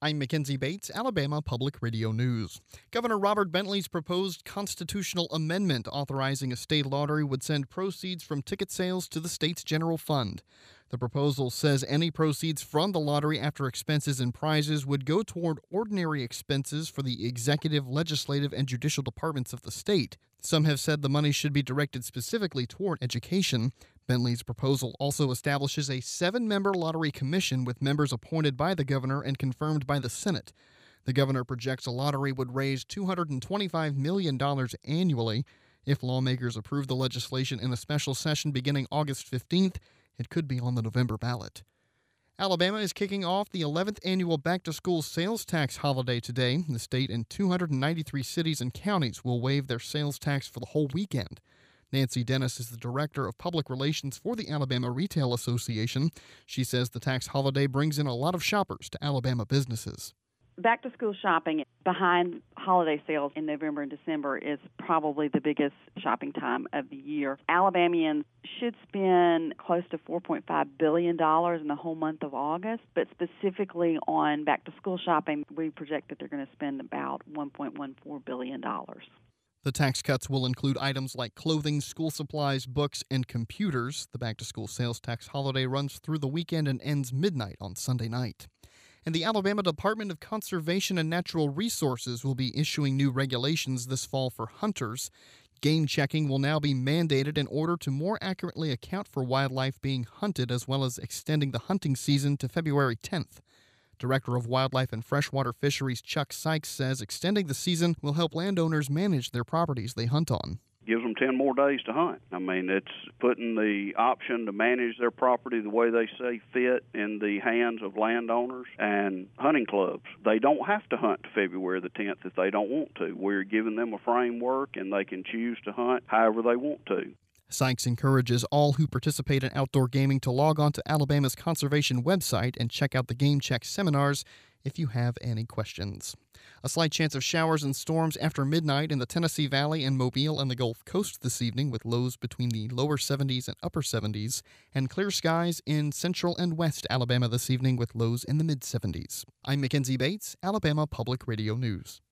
I'm Mackenzie Bates, Alabama Public Radio News. Governor Robert Bentley's proposed constitutional amendment authorizing a state lottery would send proceeds from ticket sales to the state's general fund. The proposal says any proceeds from the lottery after expenses and prizes would go toward ordinary expenses for the executive, legislative, and judicial departments of the state. Some have said the money should be directed specifically toward education. Bentley's proposal also establishes a 7-member lottery commission with members appointed by the governor and confirmed by the Senate. The governor projects a lottery would raise $225 million annually. If lawmakers approve the legislation in a special session beginning August 15th, it could be on the November ballot. Alabama is kicking off the 11th annual back-to-school sales tax holiday today. The state and 293 cities and counties will waive their sales tax for the whole weekend. Nancy Dennis is the director of public relations for the Alabama Retail Association. She says the tax holiday brings in a lot of shoppers to Alabama businesses. Back-to-school shopping behind holiday sales in November and December is probably the biggest shopping time of the year. Alabamians should spend close to $4.5 billion in the whole month of August, but specifically on back-to-school shopping, we project that they're going to spend about $1.14 billion. The tax cuts will include items like clothing, school supplies, books, and computers. The back-to-school sales tax holiday runs through the weekend and ends midnight on Sunday night. And the Alabama Department of Conservation and Natural Resources will be issuing new regulations this fall for hunters. Game checking will now be mandated in order to more accurately account for wildlife being hunted, as well as extending the hunting season to February 10th. Director of Wildlife and Freshwater Fisheries Chuck Sykes says extending the season will help landowners manage their properties they hunt on. Gives them 10 more days to hunt. I mean, it's putting the option to manage their property the way they see fit in the hands of landowners and hunting clubs. They don't have to hunt February the 10th if they don't want to. We're giving them a framework, and they can choose to hunt however they want to. Sykes encourages all who participate in outdoor gaming to log on to Alabama's conservation website and check out the Game Check seminars if you have any questions. A slight chance of showers and storms after midnight in the Tennessee Valley and Mobile and the Gulf Coast this evening, with lows between the lower 70s and upper 70s, and clear skies in central and west Alabama this evening with lows in the mid-70s. I'm Mackenzie Bates, Alabama Public Radio News.